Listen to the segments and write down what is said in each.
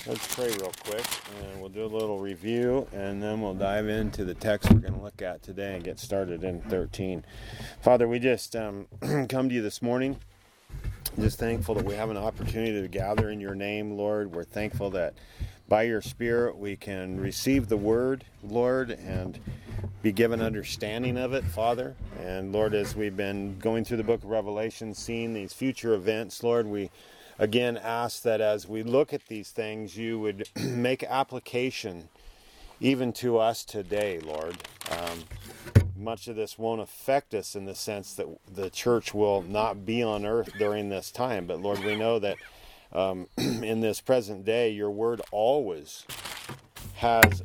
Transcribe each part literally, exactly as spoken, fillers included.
Let's pray real quick, and we'll do a little review, and then we'll dive into the text we're going to look at today and get started in thirteen. Father, we just um, come to you this morning, just thankful that we have an opportunity to gather in your name, Lord. We're thankful that by your Spirit we can receive the word, Lord, and be given understanding of it, Father. And Lord, as we've been going through the book of Revelation, seeing these future events, Lord, we again ask that as we look at these things, you would make application even to us today, Lord. Um, much of this won't affect us in the sense that the church will not be on earth during this time. But Lord, we know that um, in this present day, your word always has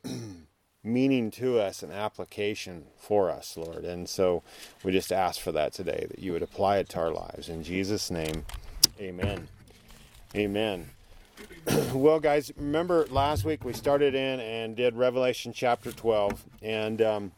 meaning to us and application for us, Lord. And so we just ask for that today, that you would apply it to our lives. In Jesus' name, amen. Amen. Well, guys, remember last week we started in and did Revelation chapter twelve. And um,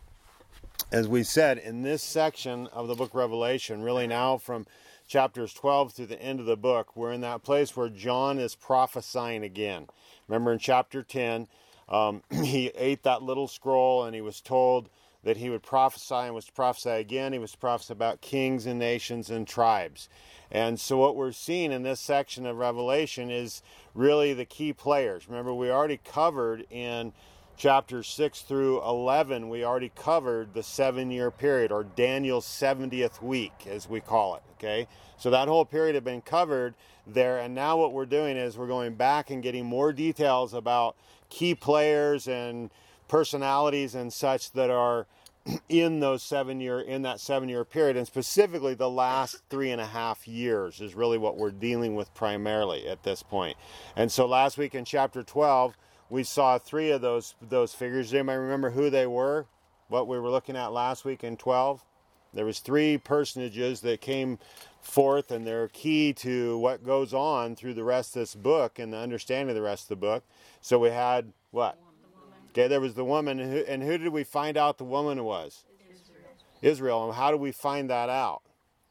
as we said, in this section of the book of Revelation, really now from chapters twelve through the end of the book, we're in that place where John is prophesying again. Remember in chapter ten, um, he ate that little scroll and he was told that he would prophesy and was to prophesy again. He was to prophesy about kings and nations and tribes. And so what we're seeing in this section of Revelation is really the key players. Remember, we already covered in chapters six through eleven, we already covered the seven-year period, or Daniel's seventieth week, as we call it, okay? So that whole period had been covered there, and now what we're doing is we're going back and getting more details about key players and personalities and such that are in those seven year in that seven year period, and specifically the last three and a half years is really what we're dealing with primarily at this point. And so last week in chapter twelve, we saw three of those those figures. Does anybody remember who they were? What we were looking at last week in twelve? There was three personages that came forth, and they're key to what goes on through the rest of this book and the understanding of the rest of the book. So we had what? Okay, there was the woman, and who, and who did we find out the woman was? Israel. Israel. And how do we find that out?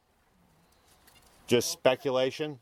Just speculation?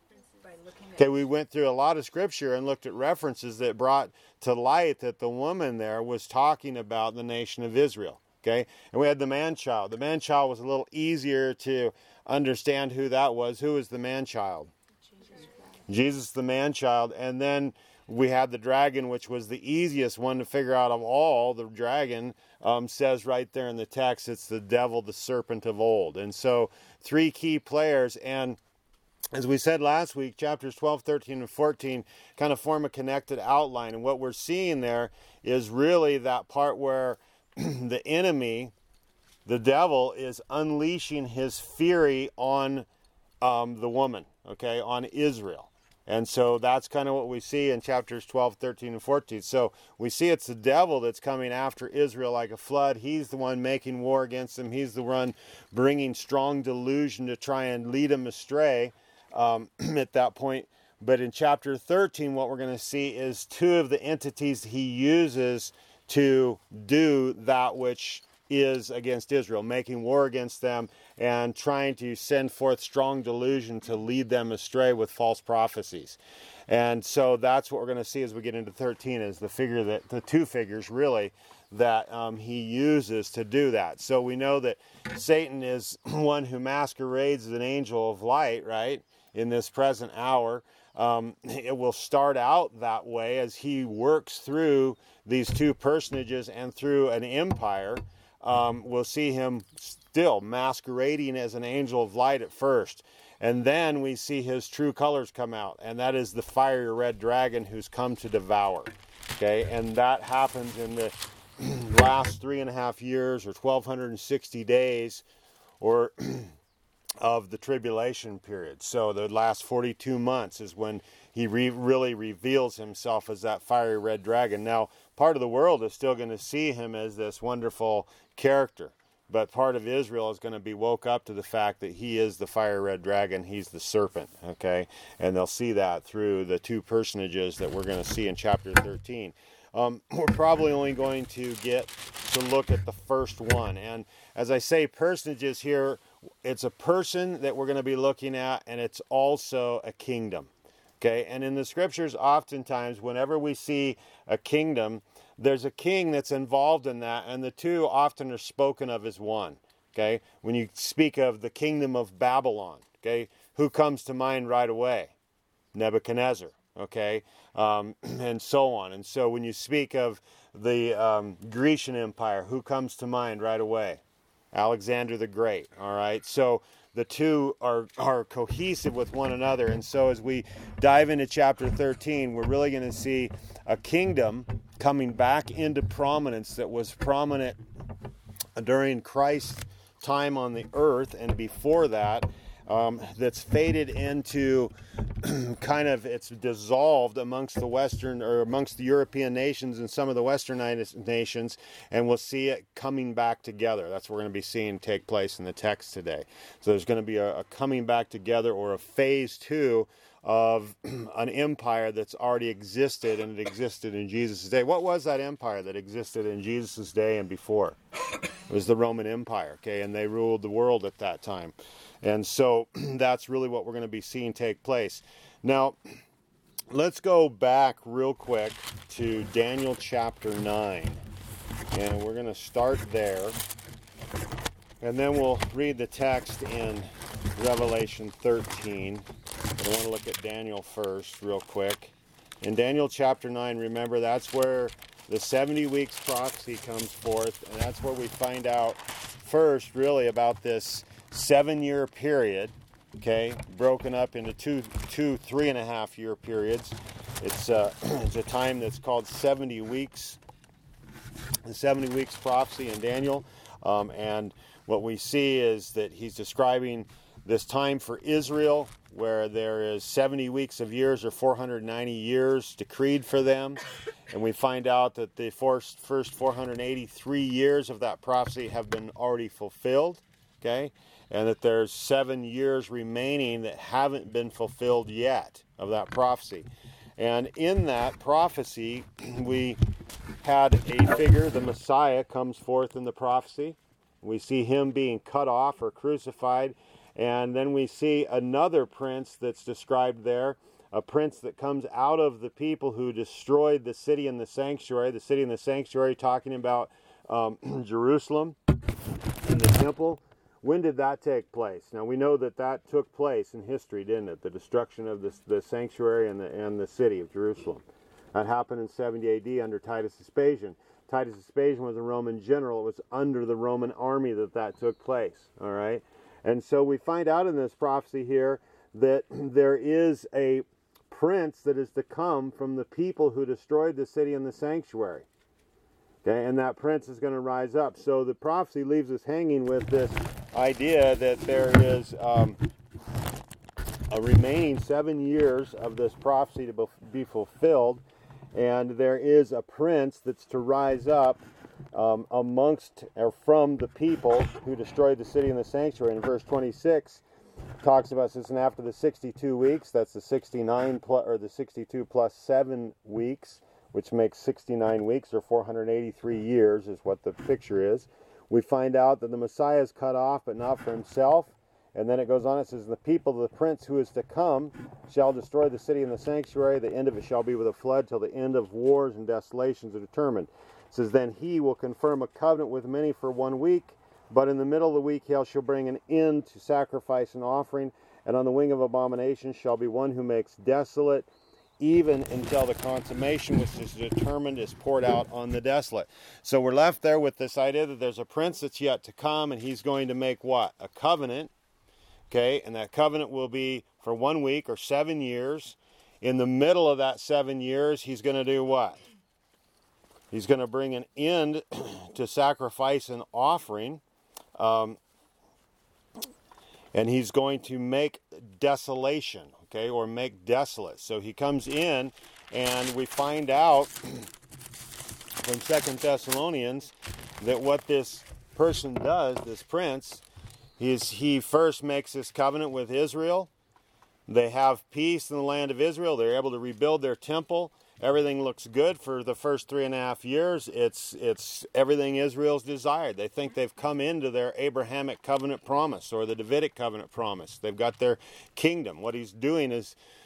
Okay, we went through a lot of scripture and looked at references that brought to light that the woman there was talking about the nation of Israel. Okay, and we had the man-child. The man-child was a little easier to understand who that was. Who was the man-child? Jesus. Jesus, the man-child. And then we had the dragon, which was the easiest one to figure out of all. The dragon um, says right there in the text, it's the devil, the serpent of old. And so three key players. And as we said last week, chapters twelve, thirteen, and fourteen kind of form a connected outline. And what we're seeing there is really that part where the enemy, the devil, is unleashing his fury on um, the woman, okay, on Israel. And so that's kind of what we see in chapters twelve, thirteen, and fourteen. So we see it's the devil that's coming after Israel like a flood. He's the one making war against them. He's the one bringing strong delusion to try and lead them astray um, at that point. But in chapter thirteen, what we're going to see is two of the entities he uses to do that which is against Israel, making war against them and trying to send forth strong delusion to lead them astray with false prophecies. And so that's what we're going to see as we get into thirteen, is the figure that the two figures really that um, he uses to do that. So we know that Satan is one who masquerades as an angel of light, right, in this present hour. Um, it will start out that way as he works through these two personages and through an empire. Um, we'll see him still masquerading as an angel of light at first. And then we see his true colors come out, and that is the fiery red dragon who's come to devour. Okay, and that happens in the last three and a half years or twelve sixty days or of the tribulation period. So the last forty-two months is when he re- really reveals himself as that fiery red dragon. Now, part of the world is still going to see him as this wonderful character, but part of Israel is going to be woke up to the fact that he is the fiery red dragon. He's the serpent, okay? And they'll see that through the two personages that we're going to see in chapter thirteen. Um, we're probably only going to get to look at the first one. And as I say, personages here, it's a person that we're going to be looking at, and it's also a kingdom. Okay, and in the scriptures, oftentimes, whenever we see a kingdom, there's a king that's involved in that, and the two often are spoken of as one. Okay, when you speak of the kingdom of Babylon, okay, who comes to mind right away? Nebuchadnezzar. Okay, um, and so on. And so when you speak of the um, Grecian Empire, who comes to mind right away? Alexander the Great. All right, so the two are, are cohesive with one another. And so as we dive into chapter thirteen, we're really going to see a kingdom coming back into prominence that was prominent during Christ's time on the earth and before that, um, that's faded into kind of, it's dissolved amongst the Western or amongst the European nations and some of the Western nations, and we'll see it coming back together. That's what we're going to be seeing take place in the text today. So there's going to be a, a coming back together, or a phase two of an empire that's already existed, and it existed in Jesus' day. What was that empire that existed in Jesus' day and before? It was the Roman Empire, okay, and they ruled the world at that time. And so that's really what we're going to be seeing take place. Now, let's go back real quick to Daniel chapter nine. And we're going to start there. And then we'll read the text in Revelation thirteen. I want to look at Daniel first real quick. In Daniel chapter nine, remember, that's where the seventy weeks prophecy comes forth. And that's where we find out first really about this seven-year period, okay, broken up into two, two, three and a half year periods. It's, uh, it's a time that's called seventy weeks, the seventy weeks prophecy in Daniel. Um, and what we see is that he's describing this time for Israel, where there is seventy weeks of years, or four hundred ninety years decreed for them. And we find out that the first, first four hundred eighty-three years of that prophecy have been already fulfilled, okay? And that there's seven years remaining that haven't been fulfilled yet of that prophecy. And in that prophecy, we had a figure, the Messiah, comes forth in the prophecy. We see him being cut off or crucified. And then we see another prince that's described there, a prince that comes out of the people who destroyed the city and the sanctuary. The city and the sanctuary, talking about um, Jerusalem and the temple. When did that take place? Now, we know that that took place in history, didn't it? The destruction of the, the sanctuary and the, and the city of Jerusalem. That happened in seventy A D under Titus Vespasian. Titus Vespasian was a Roman general. It was under the Roman army that that took place, all right? And so we find out in this prophecy here that there is a prince that is to come from the people who destroyed the city and the sanctuary. Okay, and that prince is going to rise up. So the prophecy leaves us hanging with this idea that there is um, a remaining seven years of this prophecy to be fulfilled, and there is a prince that's to rise up um, amongst or from the people who destroyed the city and the sanctuary. In verse twenty-six, talks about this, and after the sixty-two weeks, that's the sixty-nine plus, or the sixty-two plus seven weeks, which makes sixty-nine weeks, or four hundred eighty-three years is what the picture is. We find out that the Messiah is cut off, but not for himself. And then it goes on, it says, the people of the prince who is to come shall destroy the city and the sanctuary. The end of it shall be with a flood, till the end of wars and desolations are determined. It says, then he will confirm a covenant with many for one week, but in the middle of the week he shall bring an end to sacrifice and offering, and on the wing of abomination shall be one who makes desolate, even until the consummation which is determined is poured out on the desolate. So we're left there with this idea that there's a prince that's yet to come, and he's going to make what? A covenant. Okay, and that covenant will be for one week or seven years. In the middle of that seven years, he's going to do what? He's going to bring an end to sacrifice and offering. Um, and he's going to make desolation, okay, or make desolate. So he comes in, and we find out from Second Thessalonians that what this person does, this prince, is he first makes this covenant with Israel. They have peace in the land of Israel. They're able to rebuild their temple. Everything looks good for the first three and a half years. It's it's everything Israel's desired. They think they've come into their Abrahamic covenant promise or the Davidic covenant promise. They've got their kingdom. What he's doing is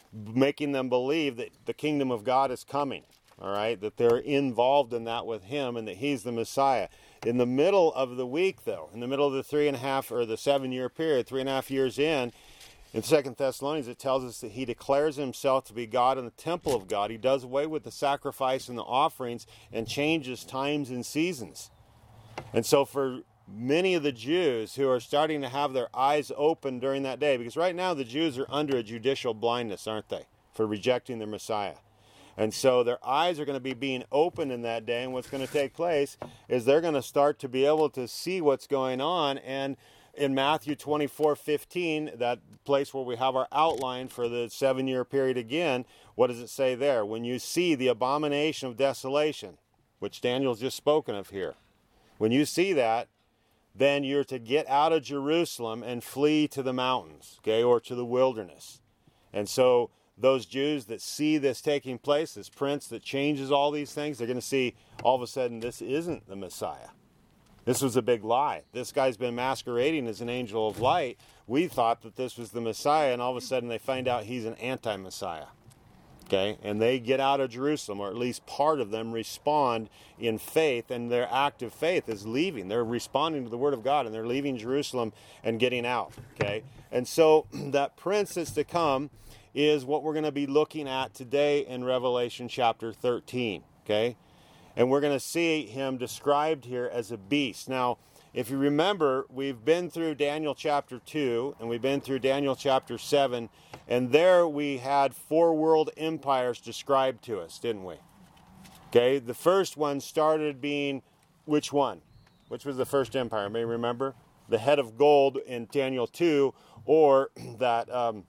making them believe that the kingdom of God is coming, all right, that they're involved in that with him and that he's the Messiah. In the middle of the week, though, in the middle of the three and a half or the seven-year period, three and a half years in, in Second Thessalonians, it tells us that he declares himself to be God in the temple of God. He does away with the sacrifice and the offerings and changes times and seasons. And so for many of the Jews who are starting to have their eyes open during that day, because right now the Jews are under a judicial blindness, aren't they, for rejecting their Messiah. And so their eyes are going to be being opened in that day, and what's going to take place is they're going to start to be able to see what's going on. And in Matthew twenty-four fifteen, that place where we have our outline for the seven-year period again, what does it say there? When you see the abomination of desolation, which Daniel's just spoken of here, when you see that, then you're to get out of Jerusalem and flee to the mountains, okay, or to the wilderness. And so those Jews that see this taking place, this prince that changes all these things, they're going to see all of a sudden this isn't the Messiah. This was a big lie. This guy's been masquerading as an angel of light. We thought that this was the Messiah, and all of a sudden they find out he's an anti-Messiah. Okay, and they get out of Jerusalem, or at least part of them respond in faith, and their act of faith is leaving. They're responding to the word of God, and they're leaving Jerusalem and getting out. Okay, and so that prince that's to come is what we're going to be looking at today in Revelation chapter thirteen. Okay, and we're going to see him described here as a beast. Now, if you remember, we've been through Daniel chapter two, and we've been through Daniel chapter seven, and there we had four world empires described to us, didn't we? Okay, the first one started being, which one? Which was the first empire? May you remember? The head of gold in Daniel two, or that um,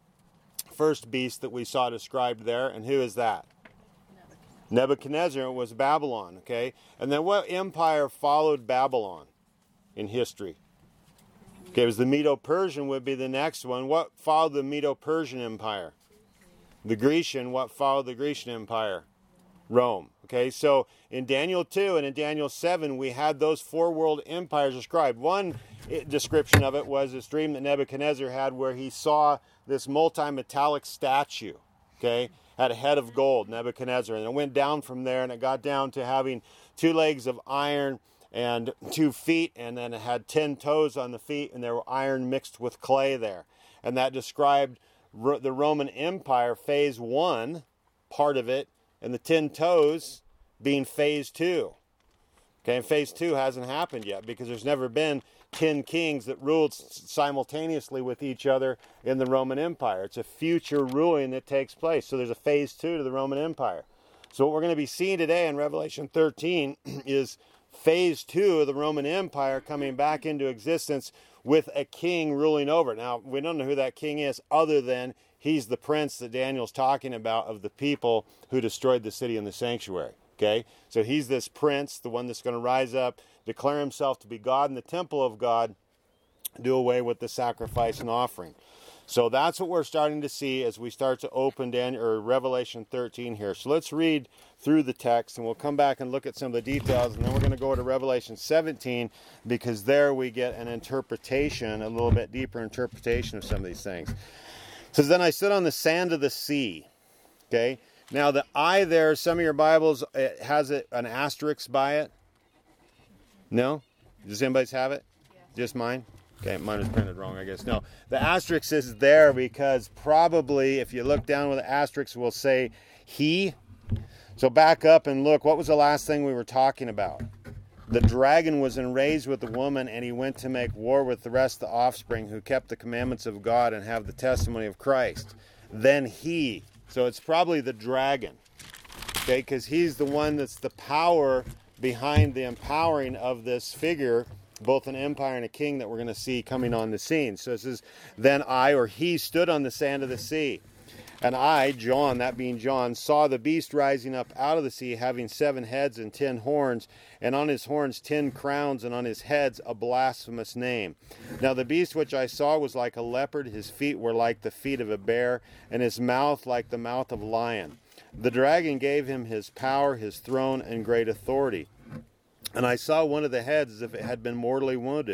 first beast that we saw described there, and who is that? Nebuchadnezzar was Babylon, okay? And then what empire followed Babylon in history? Okay, it was the Medo-Persian would be the next one. What followed the Medo-Persian Empire? The Grecian. What followed the Grecian Empire? Rome. Okay, so in Daniel two and in Daniel seven, we had those four world empires described. One description of it was this dream that Nebuchadnezzar had where he saw this multi-metallic statue, okay, had a head of gold, Nebuchadnezzar, and it went down from there, and it got down to having two legs of iron and two feet, and then it had ten toes on the feet, and there were iron mixed with clay there. And that described the Roman Empire, phase one, part of it, and the ten toes being phase two. Okay, and phase two hasn't happened yet because there's never been ten kings that ruled simultaneously with each other in the Roman Empire. It's a future ruling that takes place. So there's a phase two to the Roman Empire. So what we're going to be seeing today in Revelation thirteen is phase two of the Roman Empire coming back into existence with a king ruling over it. Now, we don't know who that king is other than he's the prince that Daniel's talking about of the people who destroyed the city and the sanctuary. Okay, so he's this prince, the one that's going to rise up, declare himself to be God in the temple of God, do away with the sacrifice and offering. So that's what we're starting to see as we start to open Daniel, or Revelation thirteen here. So let's read through the text, and we'll come back and look at some of the details, and then we're going to go to Revelation seventeen, because there we get an interpretation, a little bit deeper interpretation of some of these things. It says, then I stood on the sand of the sea. Okay. Now, the I there, some of your Bibles, it has it, an asterisk by it. No? Does anybody's have it? Yeah. Just mine? Okay, mine was printed wrong, I guess. No, the asterisk is there because probably if you look down with the asterisk, we'll say he. So back up and look. What was the last thing we were talking about? The dragon was enraged with the woman, and he went to make war with the rest of the offspring who kept the commandments of God and have the testimony of Christ. Then he... So it's probably the dragon, okay, because he's the one that's the power behind the empowering of this figure, both an empire and a king that we're going to see coming on the scene. So it says, then I, or he, stood on the sand of the sea. And I, John, that being John, saw the beast rising up out of the sea, having seven heads and ten horns, and on his horns ten crowns, and on his heads a blasphemous name. Now the beast which I saw was like a leopard, his feet were like the feet of a bear, and his mouth like the mouth of a lion. The dragon gave him his power, his throne, and great authority. And I saw one of the heads as if it had been mortally wounded,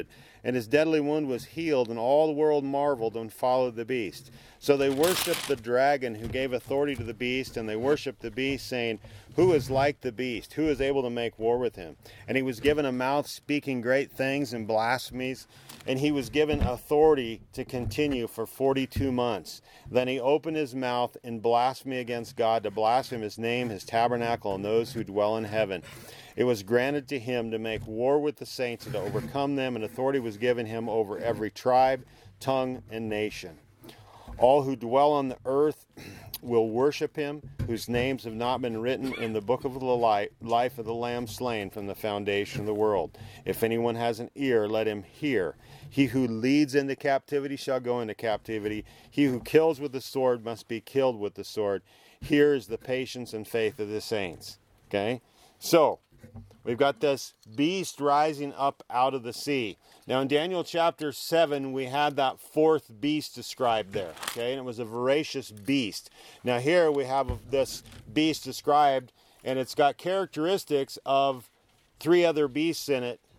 and his deadly wound was healed, and all the world marveled and followed the beast. So they worshipped the dragon who gave authority to the beast, and they worshipped the beast, saying, who is like the beast? Who is able to make war with him? And he was given a mouth speaking great things and blasphemies, and he was given authority to continue for forty-two months. Then he opened his mouth in blasphemy against God, to blaspheme his name, his tabernacle, and those who dwell in heaven. It was granted to him to make war with the saints and to overcome them, and authority was given him over every tribe, tongue, and nation. All who dwell on the earth will worship him, whose names have not been written in the book of the life of the Lamb slain from the foundation of the world. If anyone has an ear, let him hear. He who leads into captivity shall go into captivity. He who kills with the sword must be killed with the sword. Here is the patience and faith of the saints. Okay? So, we've got this beast rising up out of the sea. Now in Daniel chapter seven, we had that fourth beast described there. Okay, and it was a voracious beast. Now here we have this beast described, and it's got characteristics of three other beasts in it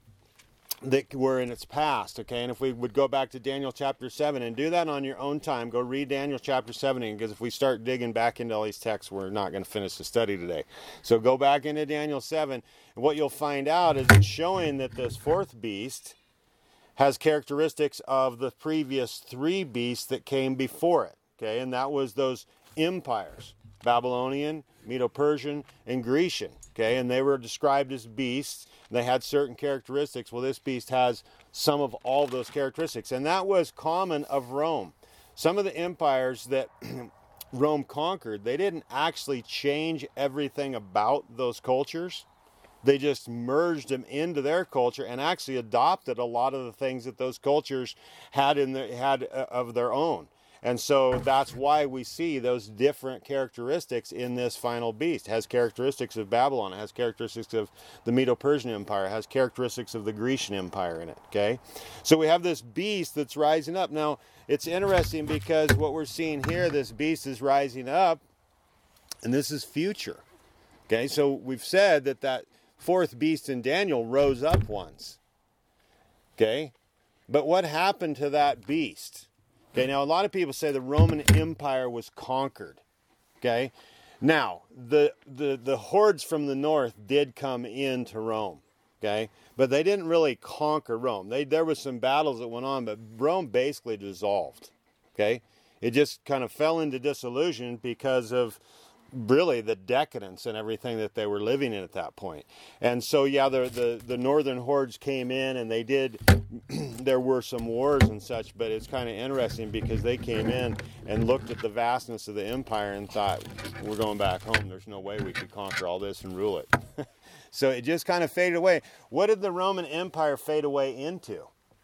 that were in its past. Okay, and if we would go back to Daniel chapter seven and do that on your own time, go read Daniel chapter seven, because if we start digging back into all these texts, we're not going to finish the study today. So go back into Daniel seven, and what you'll find out is it's showing that this fourth beast has characteristics of the previous three beasts that came before it. Okay, and that was those empires: Babylonian, Medo-Persian, and Grecian. Okay, and they were described as beasts. They had certain characteristics. Well, this beast has some of all of those characteristics, and that was common of Rome. Some of the empires that Rome conquered, they didn't actually change everything about those cultures. They just merged them into their culture and actually adopted a lot of the things that those cultures had in the, had of their own. And so that's why we see those different characteristics in this final beast. It has characteristics of Babylon. It has characteristics of the Medo-Persian Empire. It has characteristics of the Grecian Empire in it. Okay, so we have this beast that's rising up. Now, it's interesting because what we're seeing here, this beast is rising up, and this is future. Okay, so we've said that that fourth beast in Daniel rose up once. Okay, but what happened to that beast? Okay, now a lot of people say the Roman Empire was conquered. Okay, now the the the hordes from the north did come into Rome. Okay, but they didn't really conquer Rome. They there was some battles that went on, but Rome basically dissolved. Okay, it just kind of fell into dissolution because of really the decadence and everything that they were living in at that point. And so yeah, the the, the northern hordes came in, and they did there were some wars and such, but it's kind of interesting because they came in and looked at the vastness of the empire and thought, we're going back home. There's no way we could conquer all this and rule it. So it just kind of faded away. What did the Roman Empire fade away into?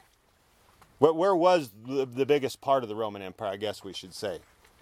Where, where was the, the biggest part of the Roman Empire, I guess we should say?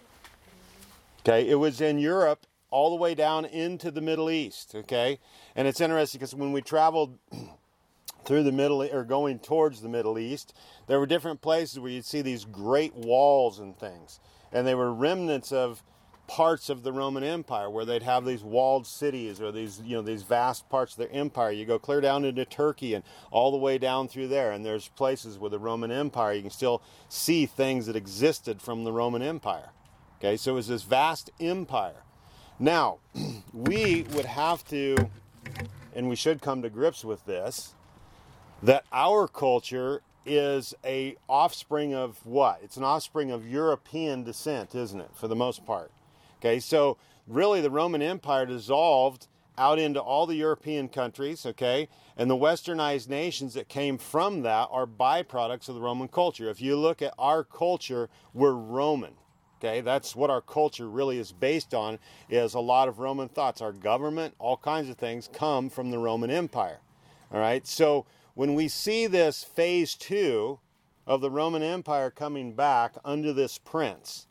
Okay, it was in Europe all the way down into the Middle East, okay? And it's interesting because when we traveled through the Middle, or going towards the Middle East, there were different places where you'd see these great walls and things. And they were remnants of parts of the Roman Empire where they'd have these walled cities or these, you know, these vast parts of their empire. You go clear down into Turkey and all the way down through there, and there's places with the Roman Empire. You can still see things that existed from the Roman Empire. Okay, so it was this vast empire. Now, we would have to, and we should come to grips with this, that our culture is a offspring of what? It's an offspring of European descent, isn't it, for the most part? Okay, so really the Roman Empire dissolved out into all the European countries, okay, and the westernized nations that came from that are byproducts of the Roman culture. If you look at our culture, we're Roman. Okay, that's what our culture really is based on, is a lot of Roman thoughts. Our government, all kinds of things come from the Roman Empire. All right, so when we see this phase two of the Roman Empire coming back under this prince,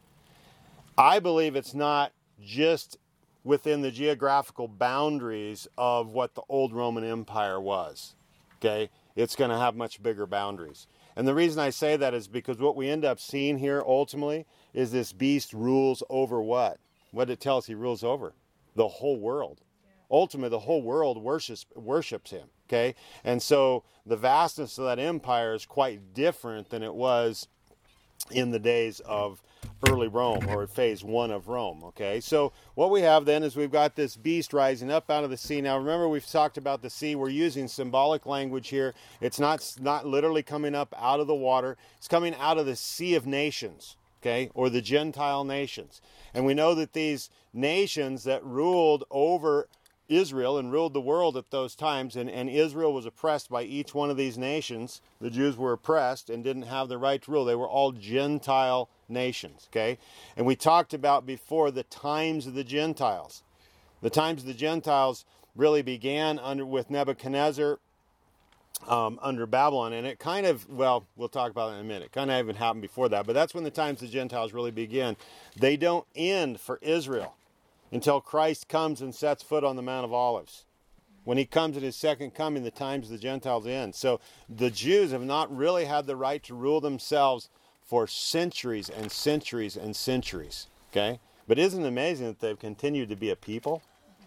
I believe it's not just within the geographical boundaries of what the old Roman Empire was. Okay, it's going to have much bigger boundaries. And the reason I say that is because what we end up seeing here ultimately is this beast rules over what? What did it tell us he rules over? The whole world. ultimately the whole world worships worships him. Okay, and so the vastness of that empire is quite different than it was in the days of early Rome, or phase one of Rome. Okay, so what we have then is we've got this beast rising up out of the sea. Now remember, we've talked about the sea. We're using symbolic language here. It's not not literally coming up out of the water. It's coming out of the sea of nations, okay, or the Gentile nations. And we know that these nations that ruled over Israel and ruled the world at those times, and, and Israel was oppressed by each one of these nations. The Jews were oppressed and didn't have the right to rule. They were all Gentile nations, okay? And we talked about before the times of the Gentiles. The times of the Gentiles really began under with Nebuchadnezzar um, under Babylon, and it kind of, well, we'll talk about it in a minute. It kind of even happened before that, but that's when the times of the Gentiles really begin. They don't end for Israel until Christ comes and sets foot on the Mount of Olives. When he comes at his second coming, the times of the Gentiles end. So the Jews have not really had the right to rule themselves for centuries and centuries and centuries. Okay? But isn't it amazing that they've continued to be a people?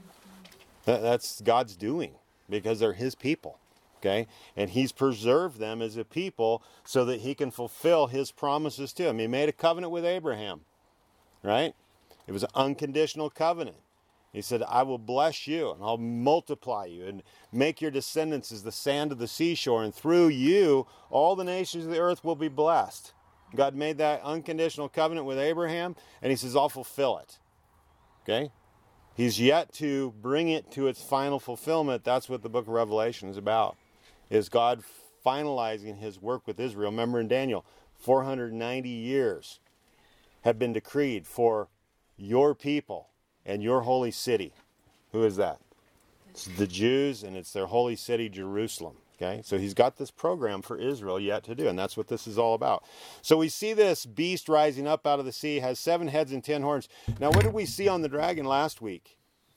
That, that's God's doing, because they're his people. Okay? And he's preserved them as a people so that he can fulfill his promises to them. He made a covenant with Abraham. Right? It was an unconditional covenant. He said, I will bless you and I'll multiply you and make your descendants as the sand of the seashore. And through you, all the nations of the earth will be blessed. God made that unconditional covenant with Abraham, and he says, I'll fulfill it. Okay? He's yet to bring it to its final fulfillment. That's what the book of Revelation is about. Is God finalizing his work with Israel. Remember in Daniel, four hundred ninety years have been decreed for your people and your holy city. Who is that? It's the Jews, and it's their holy city, Jerusalem. Okay, so he's got this program for Israel yet to do, and that's what this is all about. So we see this beast rising up out of the sea, has seven heads and ten horns. Now, what did we see on the dragon last week?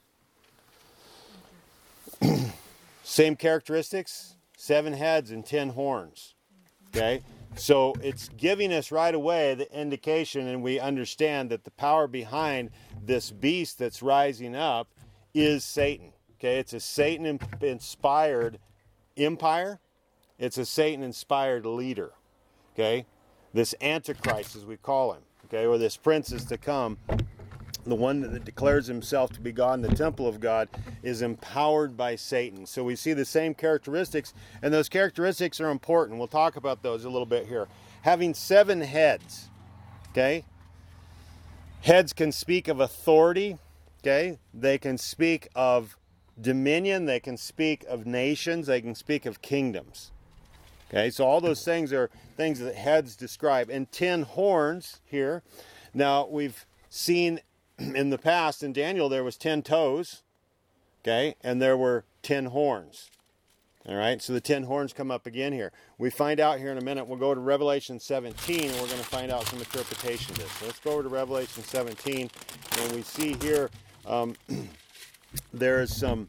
Same characteristics, seven heads and ten horns. Okay, so it's giving us right away the indication, and we understand that the power behind this beast that's rising up is Satan. Okay, it's a Satan-inspired empire. It's a Satan-inspired leader. Okay, this Antichrist, as we call him. Okay, or this prince is to come. The one that declares himself to be God in the temple of God is empowered by Satan. So we see the same characteristics, and those characteristics are important. We'll talk about those a little bit here. Having seven heads, okay? Heads can speak of authority, okay? They can speak of dominion. They can speak of nations. They can speak of kingdoms. Okay, so all those things are things that heads describe. And ten horns here. Now, we've seen in the past, in Daniel, there was ten toes, okay, and there were ten horns, all right? So the ten horns come up again here. We find out here in a minute. We'll go to Revelation seventeen, and we're going to find out some interpretation of this. So let's go over to Revelation seventeen, and we see here um, there is some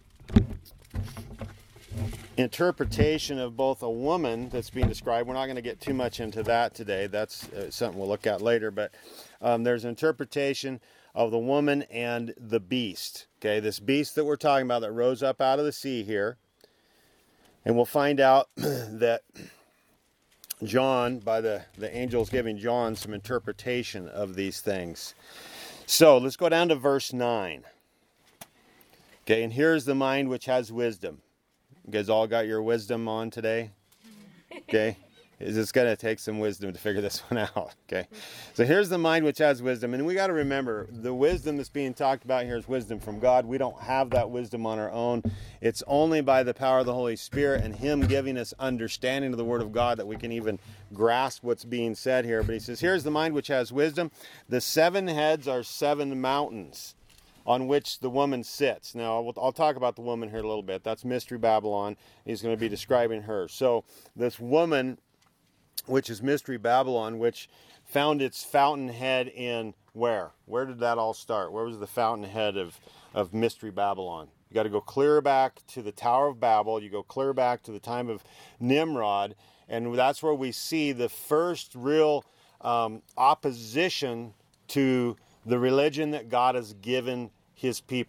interpretation of both a woman that's being described. We're not going to get too much into that today. That's uh, something we'll look at later, but um, there's an interpretation of the woman and the beast. Okay, this beast that we're talking about that rose up out of the sea here. And we'll find out that John, by the, the angels giving John some interpretation of these things. So let's go down to verse nine. Okay, and here's the mind which has wisdom. You guys all got your wisdom on today? Okay. It's going to take some wisdom to figure this one out, okay? So here's the mind which has wisdom. And we got to remember, the wisdom that's being talked about here is wisdom from God. We don't have that wisdom on our own. It's only by the power of the Holy Spirit and him giving us understanding of the Word of God that we can even grasp what's being said here. But he says, here's the mind which has wisdom. The seven heads are seven mountains on which the woman sits. Now, I'll, I'll talk about the woman here a little bit. That's Mystery Babylon. He's going to be describing her. So this woman, which is Mystery Babylon, which found its fountainhead in where? Where did that all start? Where was the fountainhead of, of Mystery Babylon? You got to go clear back to the Tower of Babel. You go clear back to the time of Nimrod, and that's where we see the first real um, opposition to the religion that God has given his people.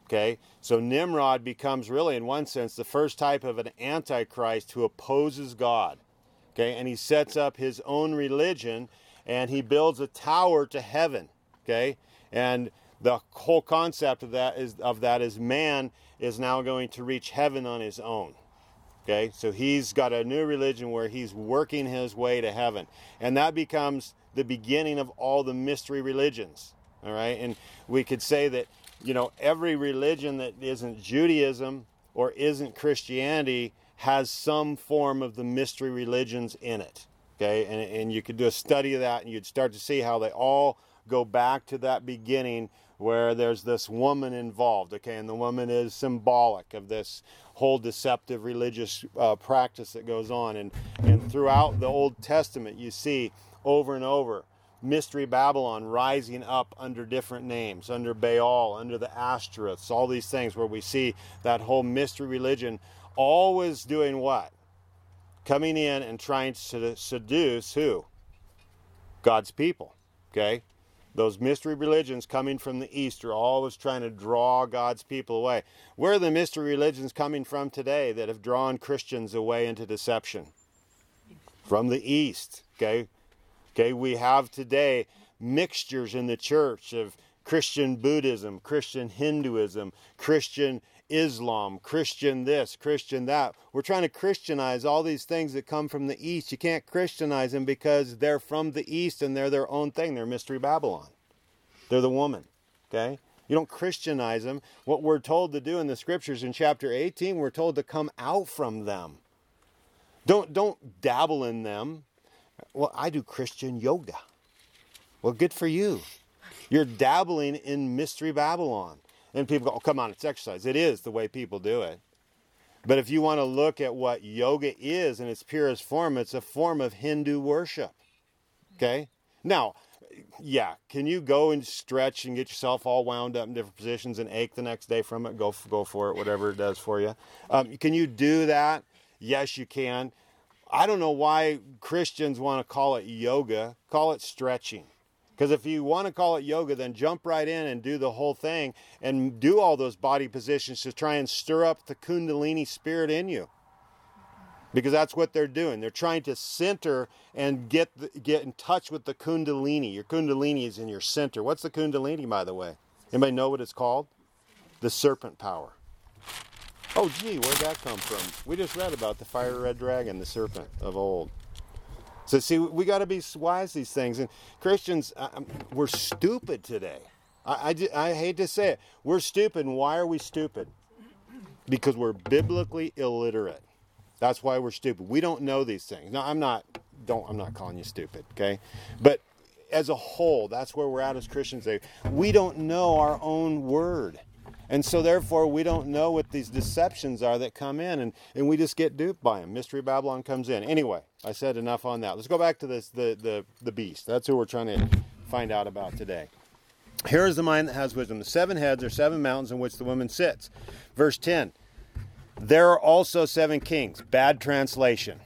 Okay, so Nimrod becomes really, in one sense, the first type of an antichrist who opposes God. Okay, and he sets up his own religion, and he builds a tower to heaven. Okay, and the whole concept of that is of that is man is now going to reach heaven on his own. Okay, so he's got a new religion where he's working his way to heaven, and that becomes the beginning of all the mystery religions. All right, and we could say that, you know, every religion that isn't Judaism or isn't Christianity has some form of the mystery religions in it. Okay, and, and you could do a study of that, and you'd start to see how they all go back to that beginning where there's this woman involved. Okay, and the woman is symbolic of this whole deceptive religious uh, practice that goes on. And, and throughout the Old Testament, you see over and over Mystery Babylon rising up under different names, under Baal, under the Ashtoreths, all these things where we see that whole mystery religion always doing what? Coming in and trying to seduce who? God's people. Okay? Those mystery religions coming from the East are always trying to draw God's people away. Where are the mystery religions coming from today that have drawn Christians away into deception? From the East. Okay? Okay, we have today mixtures in the church of Christian Buddhism, Christian Hinduism, Christian Islam, Christian this, Christian that. We're trying to Christianize all these things that come from the East. You can't Christianize them because they're from the East and they're their own thing. They're Mystery Babylon. They're the woman. Okay? You don't Christianize them. What we're told to do in the scriptures in chapter eighteen, we're told to come out from them. Don't, don't dabble in them. Well, I do Christian yoga. Well, good for you. You're dabbling in Mystery Babylon. And people go, oh, come on, it's exercise. It is the way people do it. But if you want to look at what yoga is in its purest form, it's a form of Hindu worship. Okay? Now, yeah, can you go and stretch and get yourself all wound up in different positions and ache the next day from it? Go, go for it, whatever it does for you. Um, can you do that? Yes, you can. I don't know why Christians want to call it yoga. Call it stretching. Because if you want to call it yoga, then jump right in and do the whole thing and do all those body positions to try and stir up the Kundalini spirit in you. Because that's what they're doing. They're trying to center and get the, get in touch with the Kundalini. Your Kundalini is in your center. What's the Kundalini, by the way? Anybody know what it's called? The serpent power. Oh, gee, where'd that come from? We just read about the fire red dragon, the serpent of old. So, see, we got to be wise these things. And Christians, uh, we're stupid today. I, I, I hate to say it. We're stupid. And why are we stupid? Because we're biblically illiterate. That's why we're stupid. We don't know these things. No, I'm not, don't, I'm not calling you stupid, okay? But as a whole, that's where we're at as Christians today. We don't know our own word. And so, therefore, we don't know what these deceptions are that come in, and, and we just get duped by them. Mystery Babylon comes in. Anyway, I said enough on that. Let's go back to this the, the, the beast. That's who we're trying to find out about today. Here is the mind that has wisdom. The seven heads are seven mountains in which the woman sits. Verse ten. There are also seven kings. Bad translation.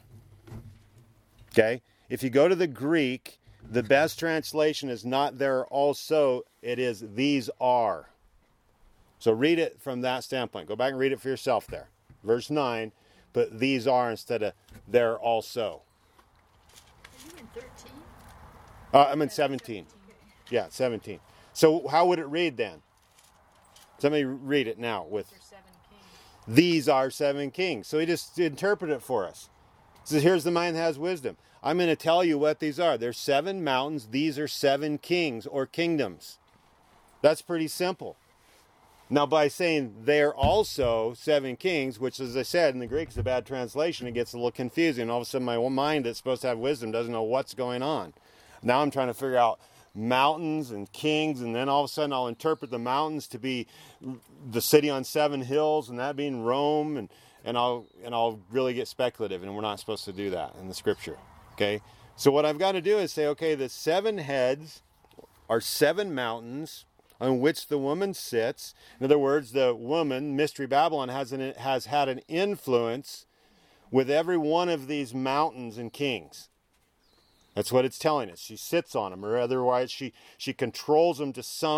Okay? If you go to the Greek, the best translation is not there are also, it is these are. So read it from that standpoint. Go back and read it for yourself there. Verse nine, but these are instead of there also. Are you in thirteen? Uh, I'm in seventeen. Yeah, seventeen. So how would it read then? Somebody read it now with these are seven kings. So he just interpret it for us. He says, here's the mind that has wisdom. I'm going to tell you what these are. There's seven mountains. These are seven kings or kingdoms. That's pretty simple. Now, by saying they're also seven kings, which, as I said, in the Greek is a bad translation, it gets a little confusing. All of a sudden, my mind that's supposed to have wisdom doesn't know what's going on. Now I'm trying to figure out mountains and kings, and then all of a sudden I'll interpret the mountains to be the city on seven hills, and that being Rome, and, and I'll and I'll really get speculative, and we're not supposed to do that in the Scripture. Okay? So what I've got to do is say, okay, the seven heads are seven mountains on which the woman sits. In other words, the woman, Mystery Babylon, has an, has had an influence with every one of these mountains and kings. That's what it's telling us. She sits on them, or otherwise she, she controls them to some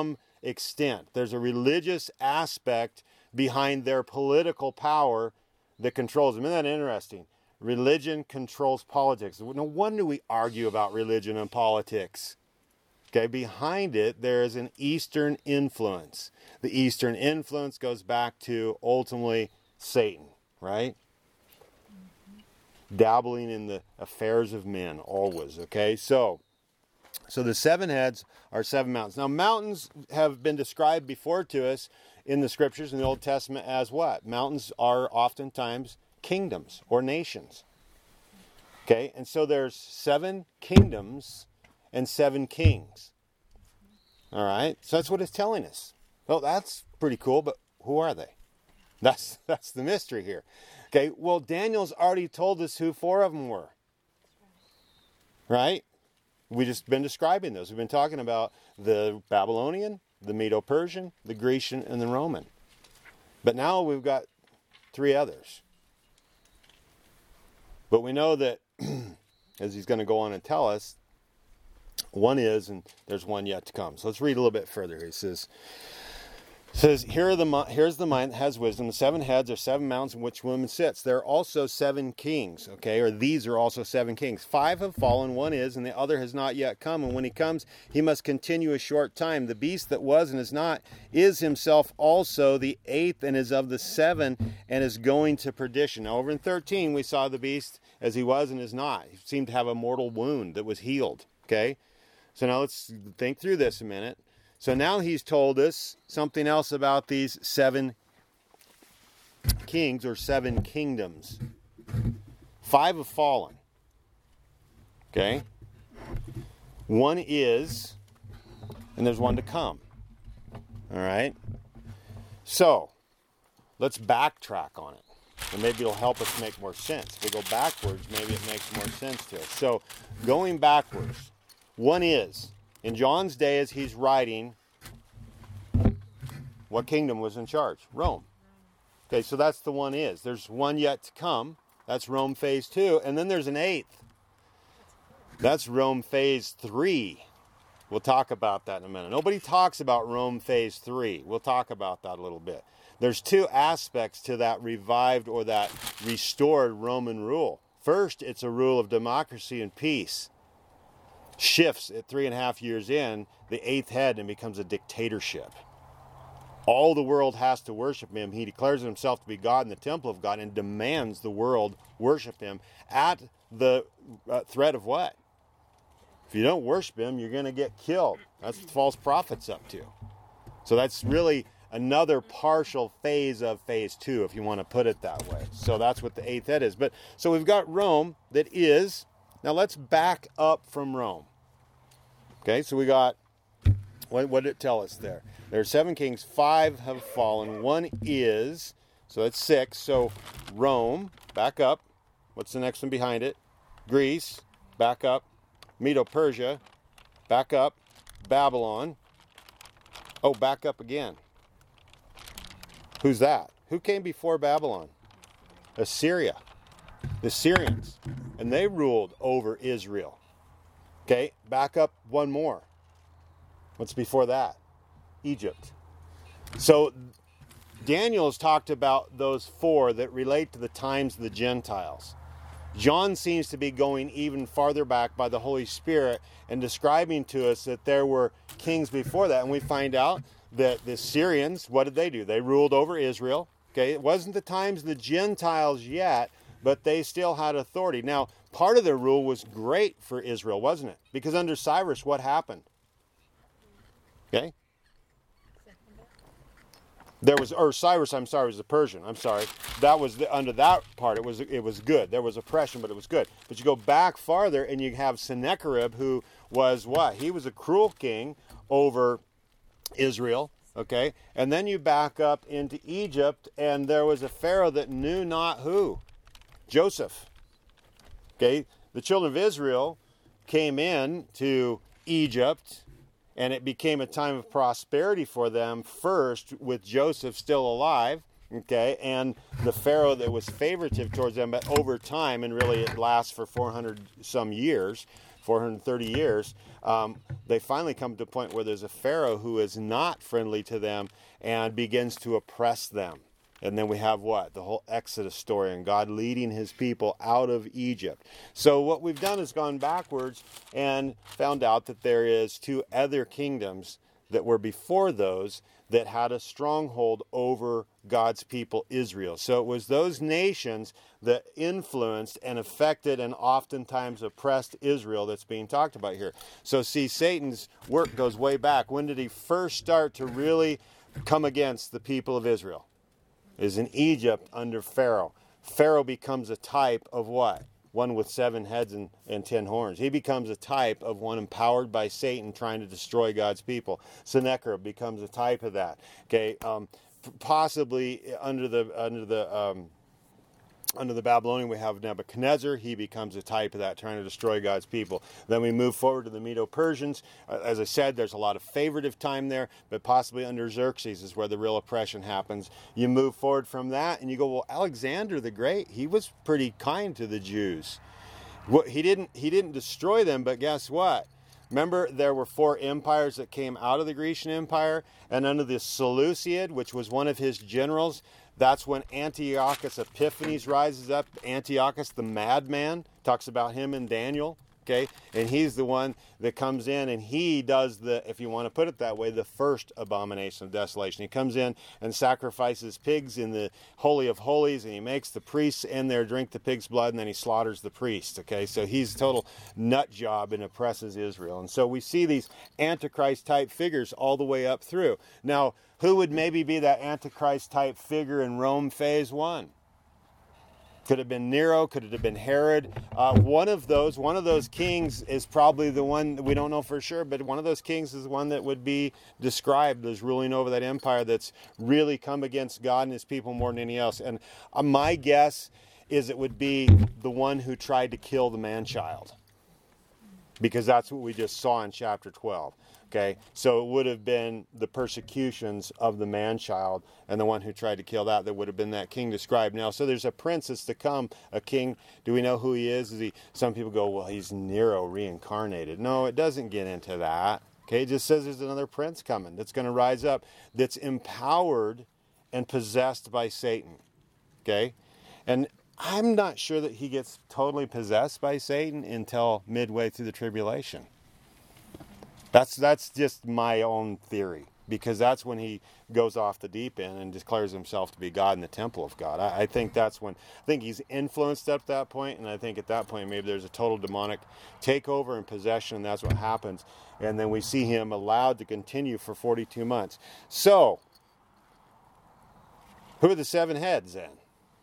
extent. There's a religious aspect behind their political power that controls them. Isn't that interesting? Religion controls politics. No wonder we argue about religion and politics. Okay, behind it, there is an Eastern influence. The Eastern influence goes back to, ultimately, Satan, right? Mm-hmm. Dabbling in the affairs of men, always, okay? So, so the seven heads are seven mountains. Now, mountains have been described before to us in the Scriptures, in the Old Testament, as what? Mountains are oftentimes kingdoms or nations. Okay, and so there's seven kingdoms and seven kings. All right, so that's what it's telling us. Well, that's pretty cool, but who are they? That's that's the mystery here. Okay, well, Daniel's already told us who four of them were. Right? We've just been describing those. We've been talking about the Babylonian, the Medo-Persian, the Grecian, and the Roman. But now we've got three others. But we know that, as he's going to go on and tell us, one is, and there's one yet to come. So let's read a little bit further. He says, says Here are the here's the mind that has wisdom. The seven heads are seven mountains in which woman sits. There are also seven kings, okay, or these are also seven kings. Five have fallen, one is, and the other has not yet come. And when he comes, he must continue a short time. The beast that was and is not is himself also the eighth and is of the seven and is going to perdition. Now, over in thirteen, we saw the beast as he was and is not. He seemed to have a mortal wound that was healed, okay? So now let's think through this a minute. So now he's told us something else about these seven kings or seven kingdoms. Five have fallen. Okay? One is, and there's one to come. All right? So, let's backtrack on it. And maybe it'll help us make more sense. If we go backwards, maybe it makes more sense to us. So, going backwards. One is, in John's day as he's writing, what kingdom was in charge? Rome. Okay, so that's the one is. There's one yet to come. That's Rome phase two. And then there's an eighth. That's Rome phase three. We'll talk about that in a minute. Nobody talks about Rome phase three. We'll talk about that a little bit. There's two aspects to that revived or that restored Roman rule. First, it's a rule of democracy and peace. Shifts at three and a half years in, the eighth head, and becomes a dictatorship. All the world has to worship him. He declares himself to be God in the temple of God and demands the world worship him at the uh, threat of what? If you don't worship him, you're going to get killed. That's what the false prophet's up to. So that's really another partial phase of phase two, if you want to put it that way. So that's what the eighth head is. But so we've got Rome that is. Now let's back up from Rome. Okay, so we got, what, what did it tell us there? There are seven kings, five have fallen, one is, so that's six. So Rome, back up. What's the next one behind it? Greece, back up. Medo-Persia, back up. Babylon. Oh, back up again. Who's that? Who came before Babylon? Assyria. The Syrians. And they ruled over Israel. Okay, back up one more. What's before that? Egypt. So Daniel has talked about those four that relate to the times of the Gentiles. John seems to be going even farther back by the Holy Spirit and describing to us that there were kings before that. And we find out that the Syrians, what did they do? They ruled over Israel. Okay, it wasn't the times of the Gentiles yet, but they still had authority. Now, part of their rule was great for Israel, wasn't it? Because under Cyrus, what happened? Okay? There was, or Cyrus, I'm sorry, was the Persian. I'm sorry. That was the, under that part. It was it was good. There was oppression, but it was good. But you go back farther, and you have Sennacherib, who was what? He was a cruel king over Israel. Okay, and then you back up into Egypt, and there was a Pharaoh that knew not who. Joseph. Okay, the children of Israel came in to Egypt, and it became a time of prosperity for them first with Joseph still alive, okay, and the Pharaoh that was favoritive towards them, but over time, and really it lasts for four hundred some years, four hundred thirty years, um, they finally come to a point where there's a Pharaoh who is not friendly to them and begins to oppress them. And then we have what? The whole Exodus story and God leading his people out of Egypt. So what we've done is gone backwards and found out that there is two other kingdoms that were before those that had a stronghold over God's people, Israel. So it was those nations that influenced and affected and oftentimes oppressed Israel that's being talked about here. So see, Satan's work goes way back. When did he first start to really come against the people of Israel? Is in Egypt under Pharaoh. Pharaoh becomes a type of what? One with seven heads and, and ten horns. He becomes a type of one empowered by Satan trying to destroy God's people. Sennacherib becomes a type of that. Okay, um, possibly under the under the um, under the Babylonian we have Nebuchadnezzar. He becomes a type of that, trying to destroy God's people. Then we move forward to the Medo-Persians. Uh, as I said, there's a lot of favoritive time there, but possibly under Xerxes is where the real oppression happens. You move forward from that, and you go, well, Alexander the Great, he was pretty kind to the Jews. What, he didn't he didn't destroy them, but guess what? Remember, there were four empires that came out of the Grecian Empire, and under the Seleucid, which was one of his generals, that's when Antiochus Epiphanes rises up. Antiochus, the madman, talks about him in Daniel, okay? And he's the one that comes in and he does the, if you want to put it that way, the first abomination of desolation. He comes in and sacrifices pigs in the Holy of Holies, and he makes the priests in there drink the pig's blood, and then he slaughters the priests, okay? So he's a total nut job and oppresses Israel. And so we see these Antichrist-type figures all the way up through. Now, who would maybe be that Antichrist-type figure in Rome phase one? Could have been Nero, could it have been Herod? Uh, one of those, one of those kings is probably the one, we don't know for sure, but one of those kings is one that would be described as ruling over that empire that's really come against God and his people more than any else. And uh, my guess is it would be the one who tried to kill the man-child, because that's what we just saw in chapter twelve. Okay, so it would have been the persecutions of the man-child and the one who tried to kill that, that would have been that king described. Now, so there's a prince that's to come, a king. Do we know who he is? Is he? Some people go, well, he's Nero reincarnated. No, it doesn't get into that. Okay, it just says there's another prince coming that's going to rise up that's empowered and possessed by Satan. Okay, and I'm not sure that he gets totally possessed by Satan until midway through the tribulation. That's that's just my own theory, because that's when he goes off the deep end and declares himself to be God in the temple of God. I, I think that's when, I think he's influenced up that point, and I think at that point maybe there's a total demonic takeover and possession, and that's what happens. And then we see him allowed to continue for forty-two months. So, who are the seven heads then?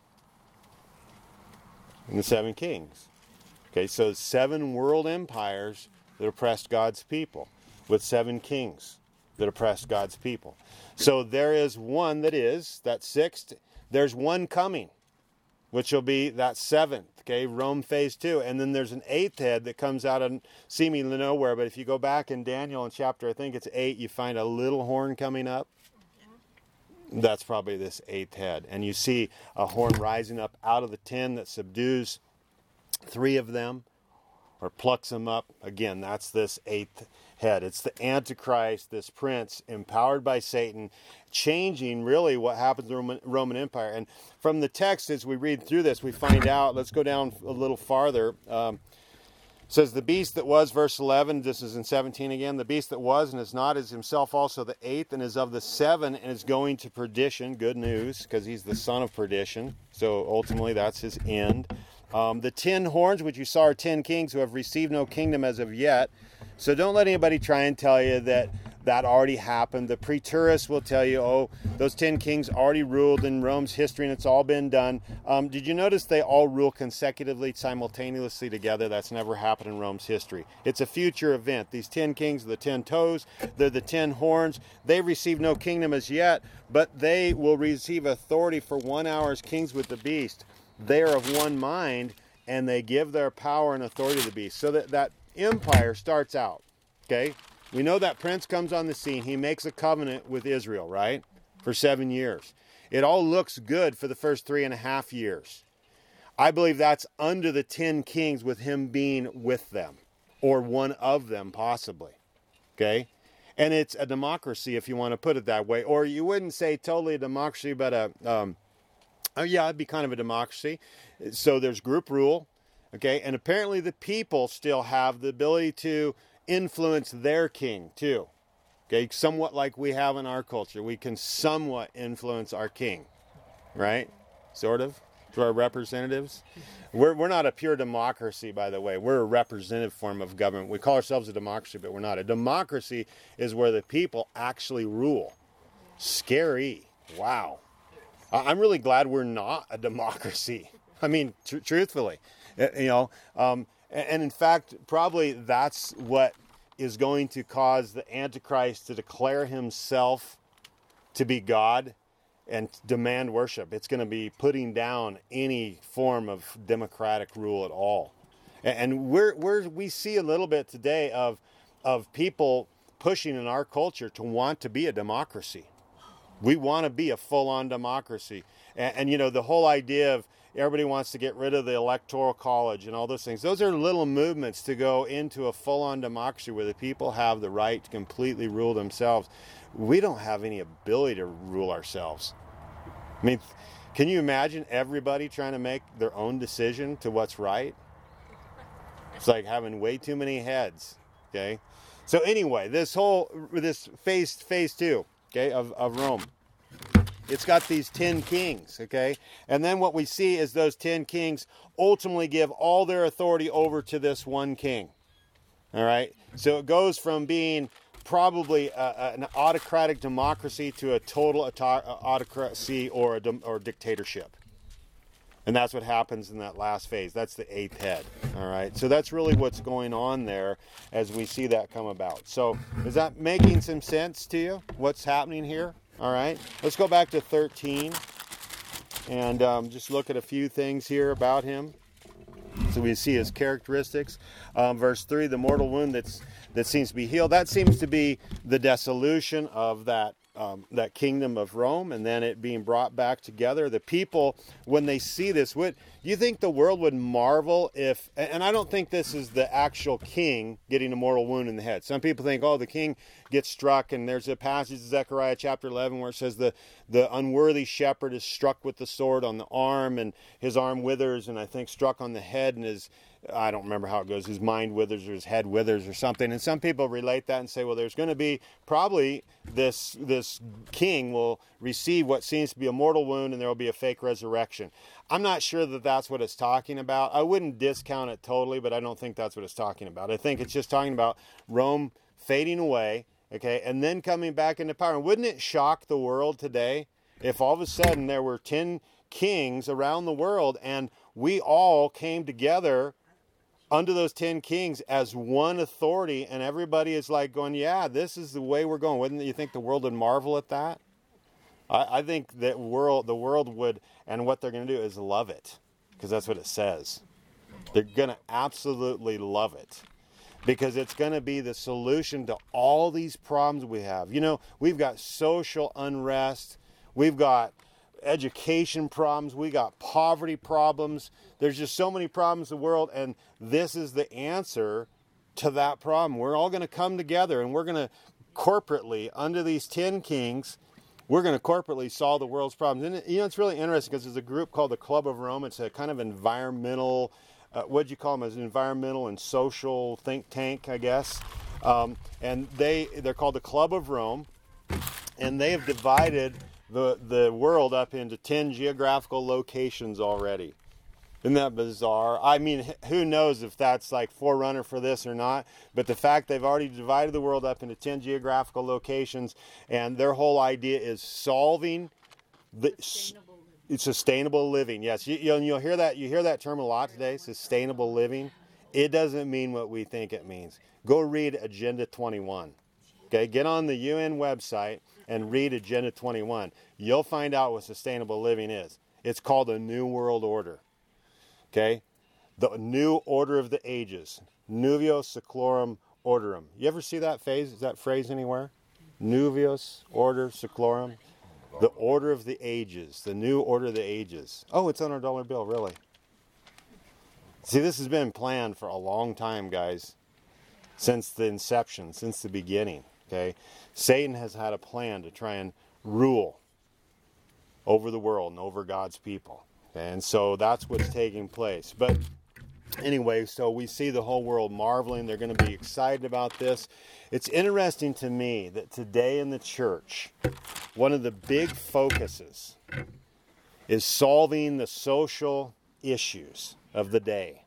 And the seven kings. Okay, so seven world empires that oppressed God's people, with seven kings that oppressed God's people. So there is one that is, that sixth, there's one coming, which will be that seventh, okay, Rome phase two. And then there's an eighth head that comes out of seemingly nowhere, but if you go back in Daniel in chapter, I think it's eight, you find a little horn coming up. That's probably this eighth head. And you see a horn rising up out of the ten that subdues three of them, or plucks them up. Again, that's this eighth head. It's the Antichrist, this prince, empowered by Satan, changing really what happens in the Roman, Roman Empire. And from the text, as we read through this, we find out, let's go down a little farther. Um, it says, the beast that was, verse eleven, this is in seventeen again, the beast that was and is not is himself also the eighth, and is of the seven, and is going to perdition. Good news, because he's the son of perdition. So ultimately, that's his end. Um, the ten horns, which you saw, are ten kings who have received no kingdom as of yet. So don't let anybody try and tell you that that already happened. The Preterists will tell you, oh, those ten kings already ruled in Rome's history and it's all been done. Um, did you notice they all rule consecutively, simultaneously together? That's never happened in Rome's history. It's a future event. These ten kings are the ten toes. They're the ten horns. They received no kingdom as yet, but they will receive authority for one hour as kings with the beast. They are of one mind, and they give their power and authority to the beast. So that, that empire starts out, okay? We know that prince comes on the scene. He makes a covenant with Israel, right? For seven years. It all looks good for the first three and a half years. I believe that's under the ten kings with him being with them. or one of them possibly, okay? And it's a democracy, if you want to put it that way. Or you wouldn't say totally a democracy, but a, um, oh yeah, it'd be kind of a democracy. So there's group rule, okay? And apparently the people still have the ability to influence their king too, okay? Somewhat like we have in our culture. We can somewhat influence our king, right? Sort of, through our representatives. We're, we're not a pure democracy, by the way. We're a representative form of government. We call ourselves a democracy, but we're not. A democracy is where the people actually rule. Scary. Wow. I'm really glad we're not a democracy. I mean, tr- truthfully, you know, um, and, and in fact, probably that's what is going to cause the Antichrist to declare himself to be God and demand worship. It's going to be putting down any form of democratic rule at all. And we're, we're, we see a little bit today of, of people pushing in our culture to want to be a democracy. We want to be a full-on democracy. And, and, you know, the whole idea of everybody wants to get rid of the electoral college and all those things. Those are little movements to go into a full-on democracy where the people have the right to completely rule themselves. We don't have any ability to rule ourselves. I mean, can you imagine everybody trying to make their own decision to what's right? It's like having way too many heads, okay? So anyway, this whole, this phase, phase two, okay, of, of Rome, it's got these ten kings, okay? And then what we see is those ten kings ultimately give all their authority over to this one king, all right? So it goes from being probably a, an autocratic democracy to a total auto- autocracy or a or dictatorship. And that's what happens in that last phase. That's the eighth head. All right. So that's really what's going on there as we see that come about. So is that making some sense to you? What's happening here? All right. Let's go back to thirteen and um, just look at a few things here about him. So we see his characteristics. Um, verse three, the mortal wound that's that seems to be healed. That seems to be the dissolution of that um, that kingdom of Rome, and then it being brought back together. The people, when they see this, would you think the world would marvel if? And I don't think this is the actual king getting a mortal wound in the head. Some people think, oh, the king gets struck, and there's a passage in Zechariah chapter eleven where it says the the unworthy shepherd is struck with the sword on the arm, and his arm withers, and I think struck on the head, and his I don't remember how it goes, his mind withers or his head withers or something. And some people relate that and say, well, there's going to be probably this this king will receive what seems to be a mortal wound and there will be a fake resurrection. I'm not sure that that's what it's talking about. I wouldn't discount it totally, but I don't think that's what it's talking about. I think it's just talking about Rome fading away, okay, and then coming back into power. And wouldn't it shock the world today if all of a sudden there were ten kings around the world and we all came together under those ten kings as one authority, and everybody is like going, yeah, this is the way we're going. Wouldn't you think the world would marvel at that? I, I think that world, the world would, and what they're going to do is love it, because that's what it says. They're going to absolutely love it, because it's going to be the solution to all these problems we have. You know, we've got social unrest. We've got education problems, we got poverty problems. There's just so many problems in the world, and this is the answer to that problem. We're all going to come together, and we're going to corporately, under these ten kings, we're going to corporately solve the world's problems. And you know, it's really interesting because there's a group called the Club of Rome. It's a kind of environmental, uh, what'd you call them, as an environmental and social think tank, I guess. Um, and they they're called the Club of Rome, and they have divided the the world up into ten geographical locations already. Isn't that bizarre? I mean, who knows if that's like forerunner for this or not, but the fact they've already divided the world up into ten geographical locations, and their whole idea is solving the sustainable living. Sustainable living. Yes, you, you'll, you'll hear that. You hear that term a lot today, sustainable living. It doesn't mean what we think it means. Go read Agenda twenty-one. Okay, get on the U N website and read Agenda twenty-one. You'll find out what sustainable living is. It's called a New World Order. Okay, the New Order of the Ages, Novio Seclorum Orderum. You ever see that phrase? Is that phrase anywhere? Nuvius Order Seclorum, the Order of the Ages, the New Order of the Ages. Oh, it's on our dollar bill, really. See, this has been planned for a long time, guys. since the inception, since the beginning. Okay, Satan has had a plan to try and rule over the world and over God's people. Okay? And so that's what's taking place. But anyway, so we see the whole world marveling. They're going to be excited about this. It's interesting to me that today in the church, one of the big focuses is solving the social issues of the day.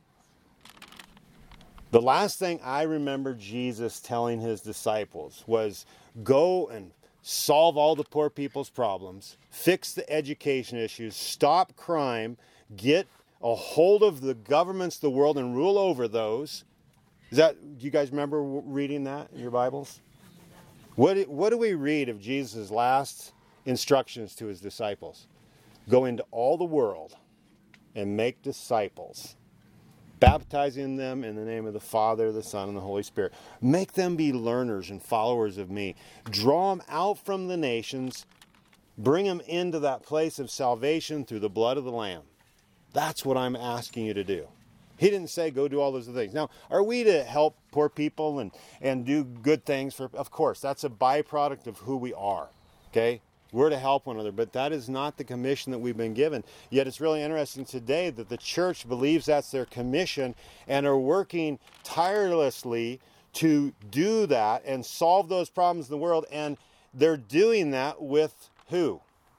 The last thing I remember Jesus telling his disciples was, go and solve all the poor people's problems, fix the education issues, stop crime, get a hold of the governments of the world and rule over those. Is that, do you guys remember reading that in your Bibles? What, what do we read of Jesus' last instructions to his disciples? Go into all the world and make disciples, baptizing them in the name of the Father, the Son, and the Holy Spirit. Make them be learners and followers of me. Draw them out from the nations. Bring them into that place of salvation through the blood of the Lamb. That's what I'm asking you to do. He didn't say go do all those other things. Now, are we to help poor people and, and do good things? For? Of course, that's a byproduct of who we are. Okay? We're to help one another, but that is not the commission that we've been given. Yet it's really interesting today that the church believes that's their commission and are working tirelessly to do that and solve those problems in the world. And they're doing that with who?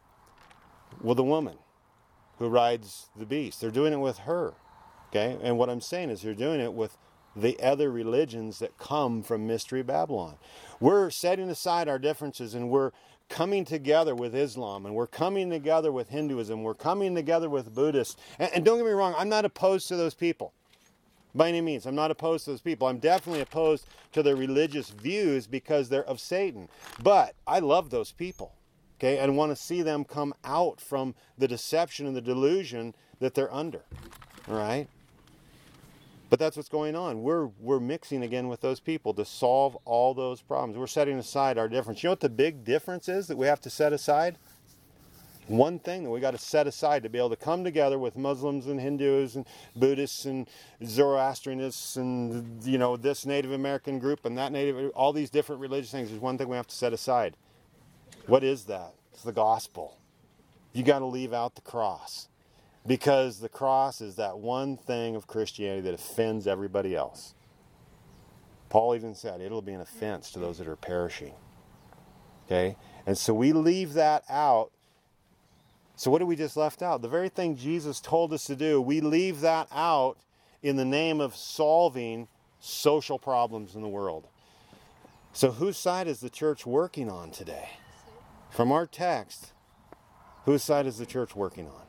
Well, the woman who rides the beast. They're doing it with her. Okay? And what I'm saying is they're doing it with the other religions that come from Mystery Babylon. We're setting aside our differences and we're coming together with Islam, and we're coming together with Hinduism, we're coming together with Buddhists. And, and don't get me wrong, I'm not opposed to those people. By any means, I'm not opposed to those people. I'm definitely opposed to their religious views because they're of Satan. But I love those people, okay, and want to see them come out from the deception and the delusion that they're under, all right? But that's what's going on. We're we're mixing again with those people to solve all those problems. We're setting aside our difference. You know what the big difference is that we have to set aside? One thing that we got to set aside to be able to come together with Muslims and Hindus and Buddhists and Zoroastrianists and, you know, this Native American group and that Native, all these different religious things. There's one thing we have to set aside. What is that? It's the gospel. You got to leave out the cross. Because the cross is that one thing of Christianity that offends everybody else. Paul even said it'll be an offense to those that are perishing. Okay? And so we leave that out. So what did we just left out? The very thing Jesus told us to do, we leave that out in the name of solving social problems in the world. So whose side is the church working on today? From our text, whose side is the church working on?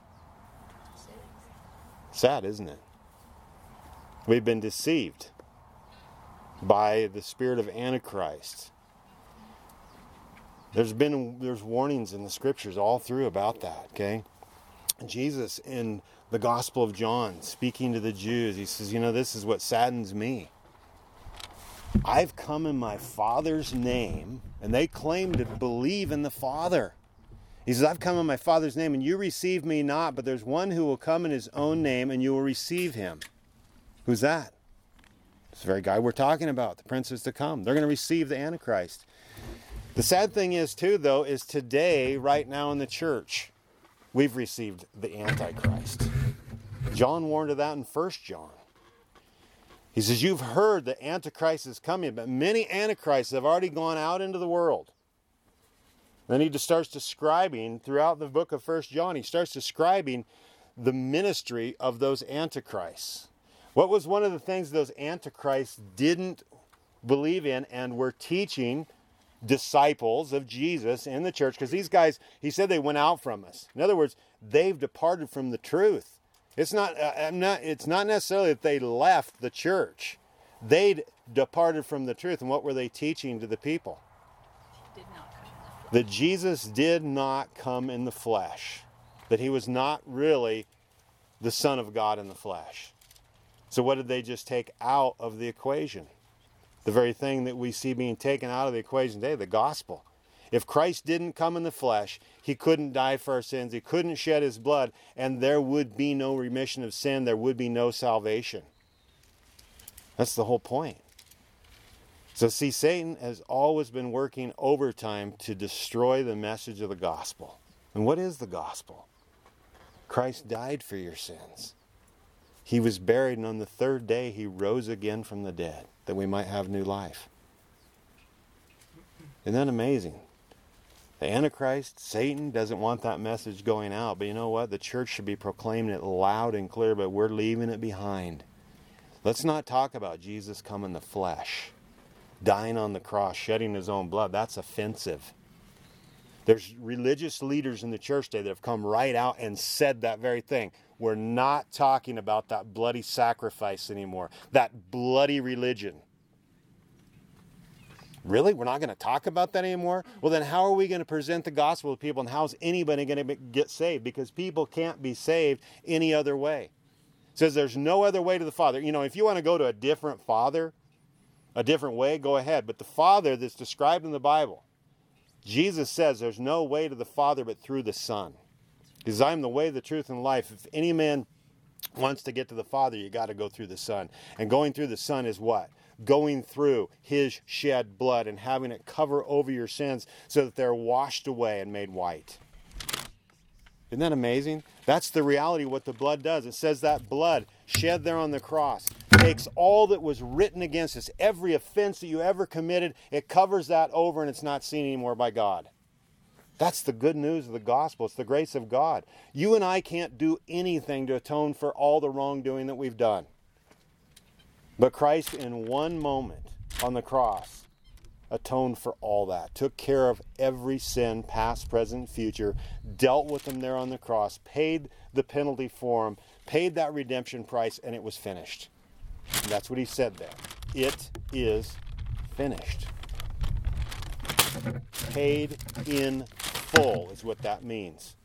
Sad, isn't it? We've been deceived by the spirit of Antichrist. There's been there's warnings in the scriptures all through about that, okay? Jesus in the Gospel of John, speaking to the Jews, he says, you know, this is what saddens me. I've come in my Father's name, and they claim to believe in the Father. He says, I've come in my Father's name, and you receive me not, but there's one who will come in his own name, and you will receive him. Who's that? It's the very guy we're talking about, the prince is to come. They're going to receive the Antichrist. The sad thing is, too, though, is today, right now in the church, we've received the Antichrist. John warned of that in First John. He says, you've heard the Antichrist is coming, but many Antichrists have already gone out into the world. Then he just starts describing, throughout the book of First John, he starts describing the ministry of those antichrists. What was one of the things those antichrists didn't believe in and were teaching disciples of Jesus in the church? Because these guys, he said they went out from us. In other words, they've departed from the truth. It's not, uh, I'm not, it's not necessarily that they left the church. They'd departed from the truth. And what were they teaching to the people? That Jesus did not come in the flesh. That he was not really the Son of God in the flesh. So what did they just take out of the equation? The very thing that we see being taken out of the equation today, the gospel. If Christ didn't come in the flesh, he couldn't die for our sins. He couldn't shed his blood. And there would be no remission of sin. There would be no salvation. That's the whole point. So see, Satan has always been working overtime to destroy the message of the gospel. And what is the gospel? Christ died for your sins. He was buried, and on the third day he rose again from the dead, that we might have new life. Isn't that amazing? The Antichrist, Satan, doesn't want that message going out. But you know what? The church should be proclaiming it loud and clear, but we're leaving it behind. Let's not talk about Jesus come in the flesh, dying on the cross, shedding his own blood. That's offensive. There's religious leaders in the church today that have come right out and said that very thing. We're not talking about that bloody sacrifice anymore, that bloody religion. Really? We're not going to talk about that anymore? Well, then how are we going to present the gospel to people, and how's anybody going to get saved? Because people can't be saved any other way. It says there's no other way to the Father. You know, if you want to go to a different Father, a different way, go ahead. But the Father that's described in the Bible, Jesus says there's no way to the Father but through the Son. Because I'm the way, the truth, and life. If any man wants to get to the Father, you got to go through the Son. And going through the Son is what? Going through his shed blood and having it cover over your sins so that they're washed away and made white. Isn't that amazing? That's the reality of what the blood does. It says that blood shed there on the cross takes all that was written against us, every offense that you ever committed, it covers that over, and it's not seen anymore by God. That's the good news of the gospel. It's the grace of God. You and I can't do anything to atone for all the wrongdoing that we've done. But Christ, in one moment on the cross, atoned for all that, took care of every sin, past, present, future, dealt with them there on the cross, paid the penalty for them, paid that redemption price, and it was finished. And that's what he said there. It is finished. Paid in full is what that means.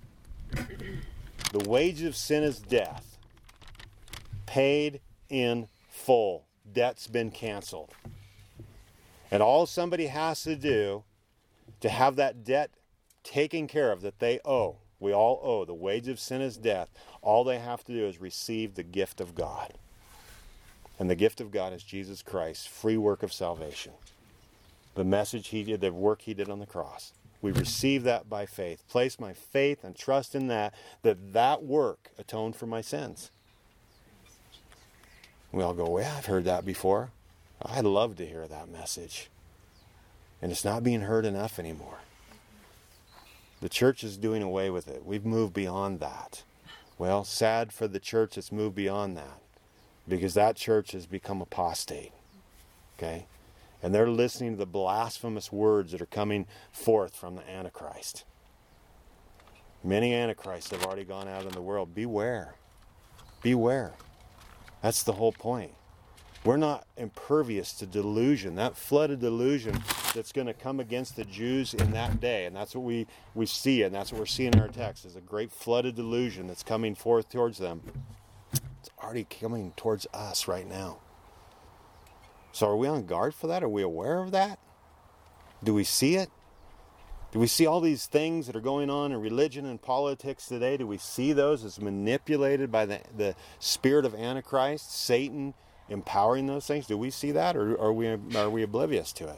The wage of sin is death. Paid in full. Debt's been canceled. And all somebody has to do to have that debt taken care of that they owe, we all owe, the wage of sin is death, all they have to do is receive the gift of God. And the gift of God is Jesus Christ, free work of salvation. The message he did, the work he did on the cross. We receive that by faith. Place my faith and trust in that, that that work atoned for my sins. We all go, well, I've heard that before. I'd love to hear that message. And it's not being heard enough anymore. The church is doing away with it. We've moved beyond that. Well, sad for the church that's moved beyond that. Because that church has become apostate. Okay? And they're listening to the blasphemous words that are coming forth from the Antichrist. Many Antichrists have already gone out in the world. Beware. Beware. That's the whole point. We're not impervious to delusion. That flood of delusion that's going to come against the Jews in that day. And that's what we, we see, and that's what we're seeing in our text, is a great flood of delusion that's coming forth towards them. It's already coming towards us right now. So are we on guard for that? Are we aware of that? Do we see it? Do we see all these things that are going on in religion and politics today? Do we see those as manipulated by the, the spirit of Antichrist, Satan, empowering those things? Do we see that, or are we are we oblivious to it?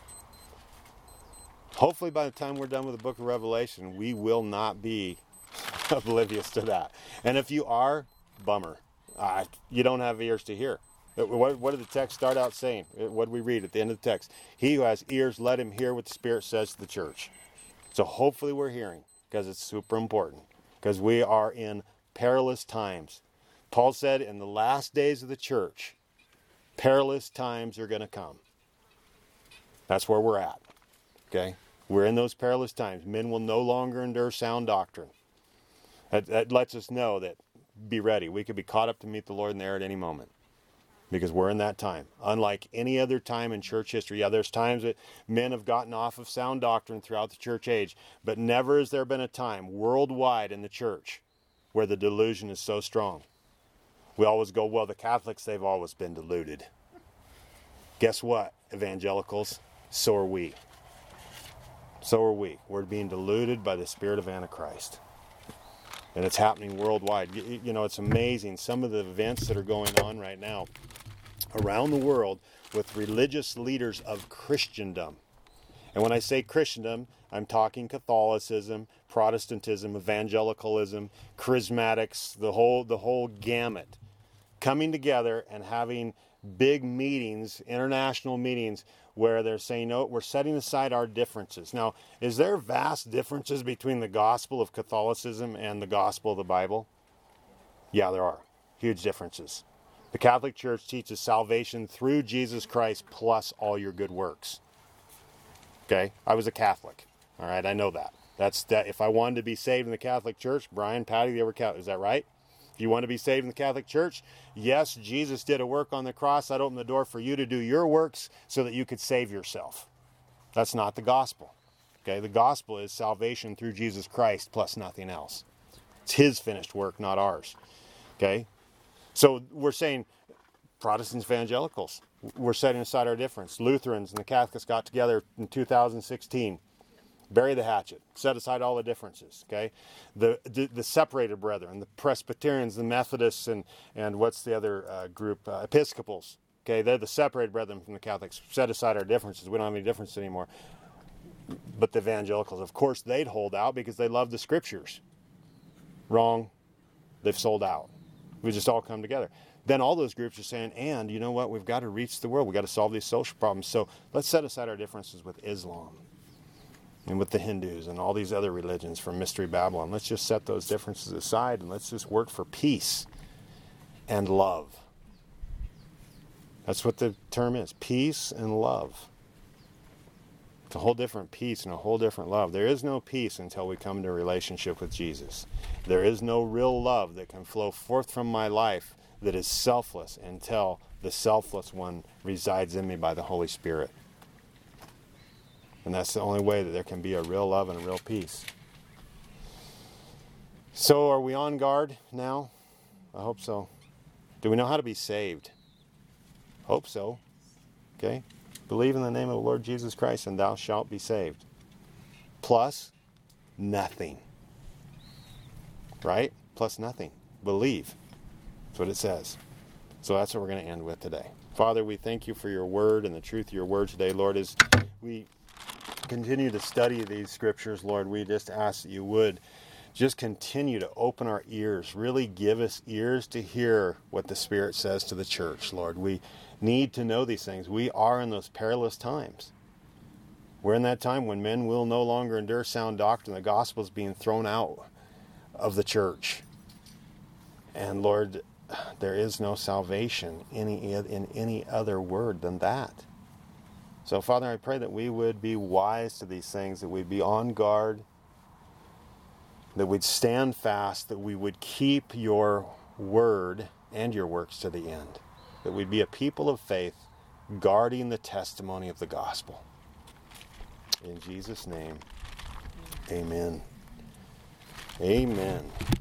Hopefully by the time we're done with the book of Revelation, we will not be oblivious to that. And if you are, bummer. Uh, you don't have ears to hear. What, what did the text start out saying? What did we read at the end of the text? He who has ears, let him hear what the Spirit says to the church. So hopefully we're hearing, because it's super important. Because we are in perilous times. Paul said in the last days of the church, perilous times are going to come. That's where we're at. Okay? We're in those perilous times. Men will no longer endure sound doctrine. That, that lets us know that, be ready. We could be caught up to meet the Lord in the air at any moment. Because we're in that time. Unlike any other time in church history. Yeah, there's times that men have gotten off of sound doctrine throughout the church age. But never has there been a time worldwide in the church where the delusion is so strong. We always go, well, the Catholics, they've always been deluded. Guess what, evangelicals? So are we. So are we. We're being deluded by the spirit of Antichrist. And it's happening worldwide. You, you know, it's amazing. Some of the events that are going on right now around the world with religious leaders of Christendom. And when I say Christendom, I'm talking Catholicism, Protestantism, evangelicalism, charismatics, the whole the whole gamut, coming together and having big meetings, international meetings, where they're saying, no, we're setting aside our differences. Now, is there vast differences between the gospel of Catholicism and the gospel of the Bible? Yeah, there are. Huge differences. The Catholic Church teaches salvation through Jesus Christ plus all your good works. Okay? I was a Catholic. All right, I know that. That's that. If I wanted to be saved in the Catholic Church, Brian, Patty, they were Catholic. Is that right? If you want to be saved in the Catholic Church, yes, Jesus did a work on the cross. That opened the door for you to do your works so that you could save yourself. That's not the gospel. Okay? The gospel is salvation through Jesus Christ plus nothing else. It's his finished work, not ours. Okay? So we're saying Protestants, evangelicals, we're setting aside our difference. Lutherans and the Catholics got together in two thousand sixteen. Bury the hatchet. Set aside all the differences. Okay, the the, the separated brethren, the Presbyterians, the Methodists, and and what's the other uh, group? Uh, Episcopals. Okay, they're the separated brethren from the Catholics. Set aside our differences. We don't have any difference anymore. But the evangelicals, of course, they'd hold out because they love the Scriptures. Wrong. They've sold out. We just all come together. Then all those groups are saying, and you know what? We've got to reach the world. We've got to solve these social problems. So let's set aside our differences with Islam and with the Hindus and all these other religions from Mystery Babylon. Let's just set those differences aside and let's just work for peace and love. That's what the term is, peace and love. It's a whole different peace and a whole different love. There is no peace until we come into a relationship with Jesus. There is no real love that can flow forth from my life that is selfless until the selfless one resides in me by the Holy Spirit. And that's the only way that there can be a real love and a real peace. So are we on guard now? I hope so. Do we know how to be saved? Hope so. Okay? Believe in the name of the Lord Jesus Christ and thou shalt be saved. Plus nothing. Right? Plus nothing. Believe. That's what it says. So that's what we're going to end with today. Father, we thank you for your word and the truth of your word today, Lord. As we continue to study these scriptures, Lord, we just ask that you would just continue to open our ears, really give us ears to hear what the Spirit says to the church, Lord. We need to know these things. We are in those perilous times. We're in that time when men will no longer endure sound doctrine. The gospel is being thrown out of the church. And Lord, there is no salvation any in any other word than that. So, Father, I pray that we would be wise to these things, that we'd be on guard, that we'd stand fast, that we would keep your word and your works to the end, that we'd be a people of faith guarding the testimony of the gospel. In Jesus' name, amen. Amen.